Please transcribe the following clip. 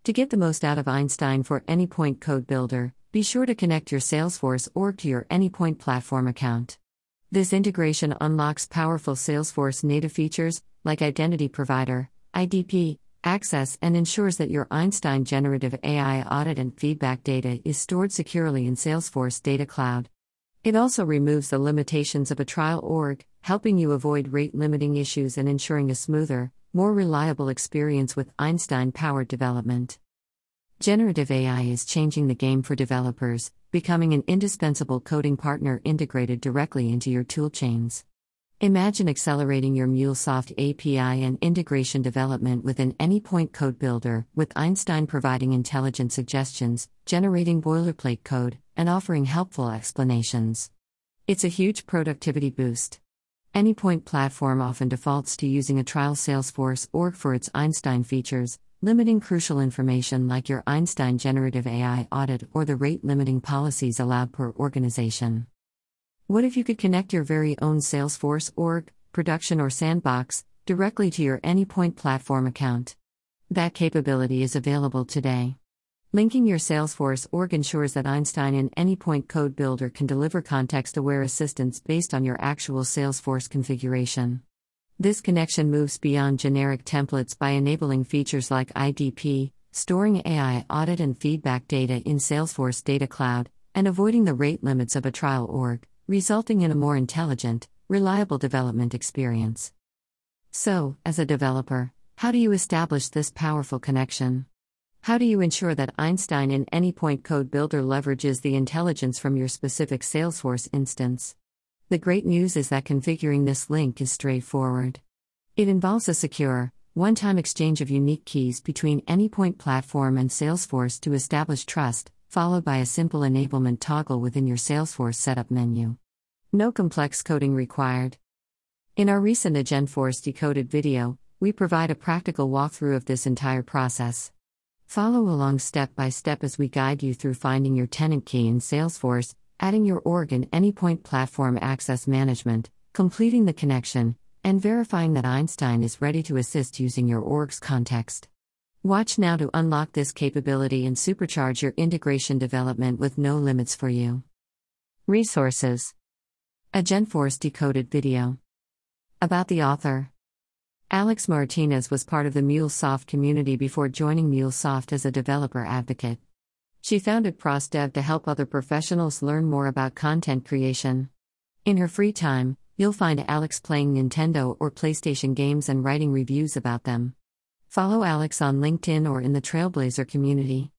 To get the most out of Einstein for Anypoint Code Builder, be sure to connect your Salesforce org to your Anypoint platform account. This integration unlocks powerful Salesforce native features, like Identity Provider, IDP, access, and ensures that your Einstein generative AI audit and feedback data is stored securely in Salesforce Data Cloud. It also removes the limitations of a trial org, helping you avoid rate-limiting issues and ensuring a smoother, more reliable experience with Einstein-powered development. Generative AI is changing the game for developers, becoming an indispensable coding partner integrated directly into your toolchains. Imagine accelerating your MuleSoft API and integration development within Anypoint Code Builder, with Einstein providing intelligent suggestions, generating boilerplate code, and offering helpful explanations. It's a huge productivity boost. Anypoint platform often defaults to using a trial Salesforce org for its Einstein features, limiting crucial information like your Einstein generative AI audit or the rate-limiting policies allowed per organization. What if you could connect your very own Salesforce org, production or sandbox, directly to your Anypoint platform account? That capability is available today. Linking your Salesforce org ensures that Einstein and Anypoint Code Builder can deliver context-aware assistance based on your actual Salesforce configuration. This connection moves beyond generic templates by enabling features like IDP, storing AI audit and feedback data in Salesforce Data Cloud, and avoiding the rate limits of a trial org, resulting in a more intelligent, reliable development experience. So, as a developer, how do you establish this powerful connection? How do you ensure that Einstein in Anypoint Code Builder leverages the intelligence from your specific Salesforce instance? The great news is that configuring this link is straightforward. It involves a secure, one-time exchange of unique keys between Anypoint platform and Salesforce to establish trust, followed by a simple enablement toggle within your Salesforce setup menu. No complex coding required. In our recent Agentforce Decoded video, we provide a practical walkthrough of this entire process. Follow along step by step as we guide you through finding your tenant key in Salesforce, adding your org in Anypoint Platform Access Management, completing the connection, and verifying that Einstein is ready to assist using your org's context. Watch now to unlock this capability and supercharge your integration development with no limits for you. Resources: Agentforce Decoded video. About the author. Alex Martinez was part of the MuleSoft community before joining MuleSoft as a developer advocate. She founded ProsDev to help other professionals learn more about content creation. In her free time, you'll find Alex playing Nintendo or PlayStation games and writing reviews about them. Follow Alex on LinkedIn or in the Trailblazer community.